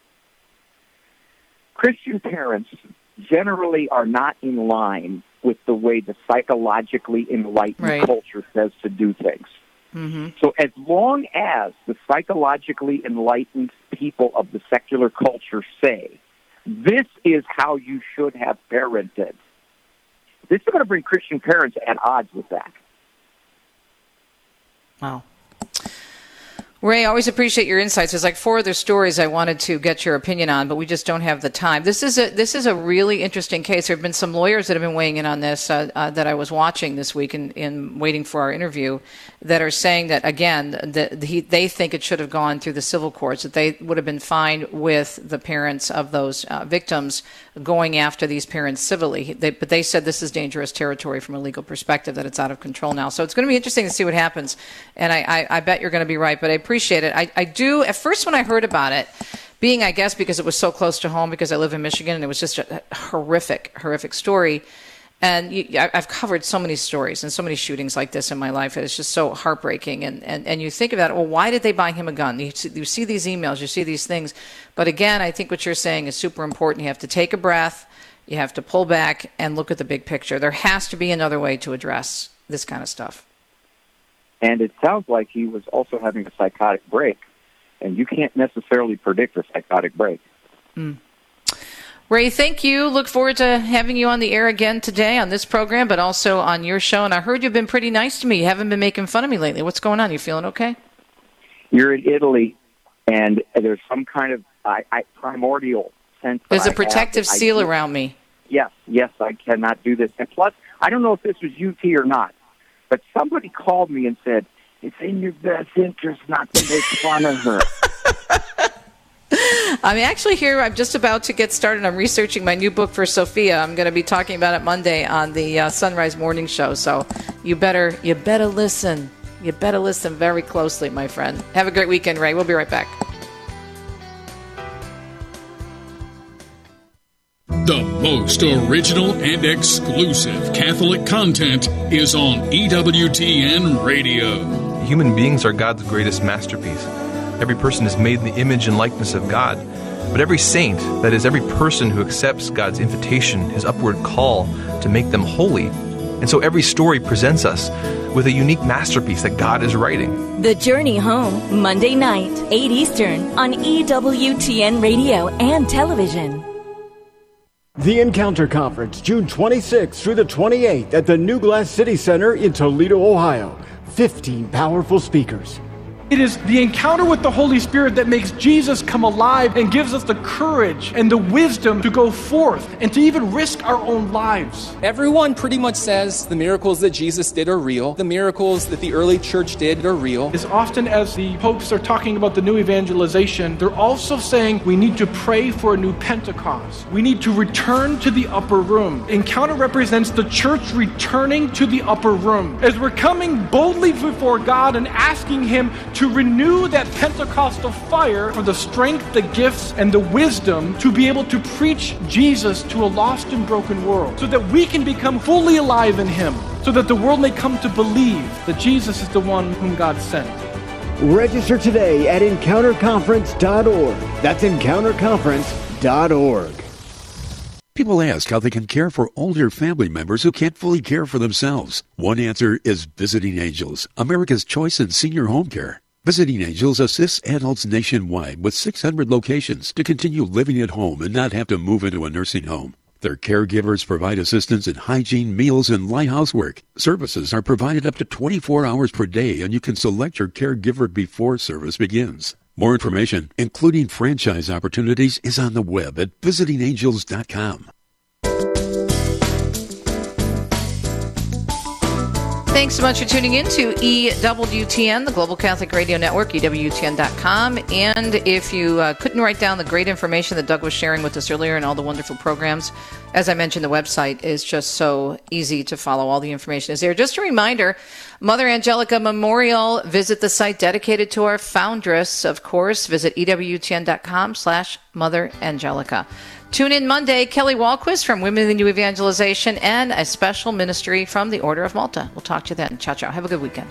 Christian parents generally are not in line with the way the psychologically enlightened right. culture says to do things. Mm-hmm. So as long as the psychologically enlightened people of the secular culture say, this is how you should have parented, this is going to bring Christian parents at odds with that. Wow. Ray, I always appreciate your insights. There's like four other stories I wanted to get your opinion on, but we just don't have the time. This is a this is a really interesting case. There have been some lawyers that have been weighing in on this uh, uh, that I was watching this week in, in waiting for our interview that are saying that, again, that he, they think it should have gone through the civil courts, that they would have been fine with the parents of those uh, victims going after these parents civilly. They, but they said this is dangerous territory from a legal perspective, that it's out of control now. So it's going to be interesting to see what happens. And I, I, I bet you're going to be right, but I appreciate Appreciate it. I, I do. At first, when I heard about it, being, I guess, because it was so close to home, because I live in Michigan, and it was just a horrific, horrific story. And you, I've covered so many stories and so many shootings like this in my life. It's just so heartbreaking. And, and, and you think about it, well, why did they buy him a gun? You see, you see these emails, you see these things. But again, I think what you're saying is super important. You have to take a breath. You have to pull back and look at the big picture. There has to be another way to address this kind of stuff. And it sounds like he was also having a psychotic break, and you can't necessarily predict a psychotic break. Mm. Ray, thank you. Look forward to having you on the air again today on this program, but also on your show. And I heard you've been pretty nice to me. You haven't been making fun of me lately. What's going on? You feeling okay? You're in Italy, and there's some kind of I, I, primordial sense. There's a protective seal around me. Yes, yes, I cannot do this. And plus, I don't know if this was U T or not, but somebody called me and said, it's in your best interest not to make fun of her. I'm actually here. I'm just about to get started. I'm researching my new book for Sophia. I'm going to be talking about it Monday on the uh, Sunrise Morning Show. So you better, you better listen. You better listen very closely, my friend. Have a great weekend, Ray. We'll be right back. The most original and exclusive Catholic content is on E W T N Radio. Human beings are God's greatest masterpiece. Every person is made in the image and likeness of God. But every saint, that is, every person who accepts God's invitation, his upward call to make them holy. And so every story presents us with a unique masterpiece that God is writing. The Journey Home, Monday night, eight Eastern, on E W T N Radio and television. The Encounter Conference, June twenty-sixth through the twenty-eighth at the New Glass City Center in Toledo, Ohio. fifteen powerful speakers. It is the encounter with the Holy Spirit that makes Jesus come alive and gives us the courage and the wisdom to go forth and to even risk our own lives. Everyone pretty much says the miracles that Jesus did are real. The miracles that the early church did are real. As often as the popes are talking about the new evangelization, they're also saying we need to pray for a new Pentecost. We need to return to the upper room. Encounter represents the church returning to the upper room. As we're coming boldly before God and asking Him to renew that Pentecostal fire for the strength, the gifts, and the wisdom to be able to preach Jesus to a lost and broken world, so that we can become fully alive in Him, so that the world may come to believe that Jesus is the one whom God sent. Register today at encounter conference dot org. That's encounter conference dot org. People ask how they can care for older family members who can't fully care for themselves. One answer is Visiting Angels, America's choice in senior home care. Visiting Angels assists adults nationwide with six hundred locations to continue living at home and not have to move into a nursing home. Their caregivers provide assistance in hygiene, meals, and light housework. Services are provided up to twenty-four hours per day, and you can select your caregiver before service begins. More information, including franchise opportunities, is on the web at visiting angels dot com. Thanks so much for tuning in to E W T N, the Global Catholic Radio Network, E W T N dot com. And if you uh, couldn't write down the great information that Doug was sharing with us earlier and all the wonderful programs, as I mentioned, the website is just so easy to follow. All the information is there. Just a reminder, Mother Angelica Memorial, visit the site dedicated to our foundress, of course. Visit E W T N dot com slash Mother Angelica. Tune in Monday, Kelly Walquist from Women in the New Evangelization and a special ministry from the Order of Malta. We'll talk to you then. Ciao, ciao. Have a good weekend.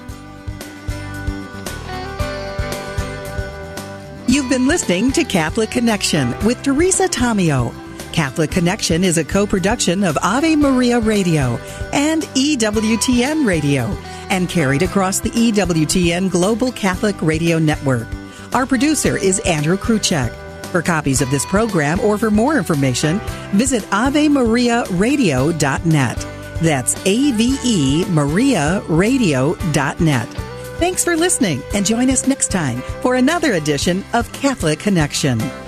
You've been listening to Catholic Connection with Teresa Tomeo. Catholic Connection is a co-production of Ave Maria Radio and E W T N Radio and carried across the E W T N Global Catholic Radio Network. Our producer is Andrew Kruchek. For copies of this program or for more information, visit ave maria radio dot net. That's A V E Maria Radio dot net. Thanks for listening and join us next time for another edition of Catholic Connection.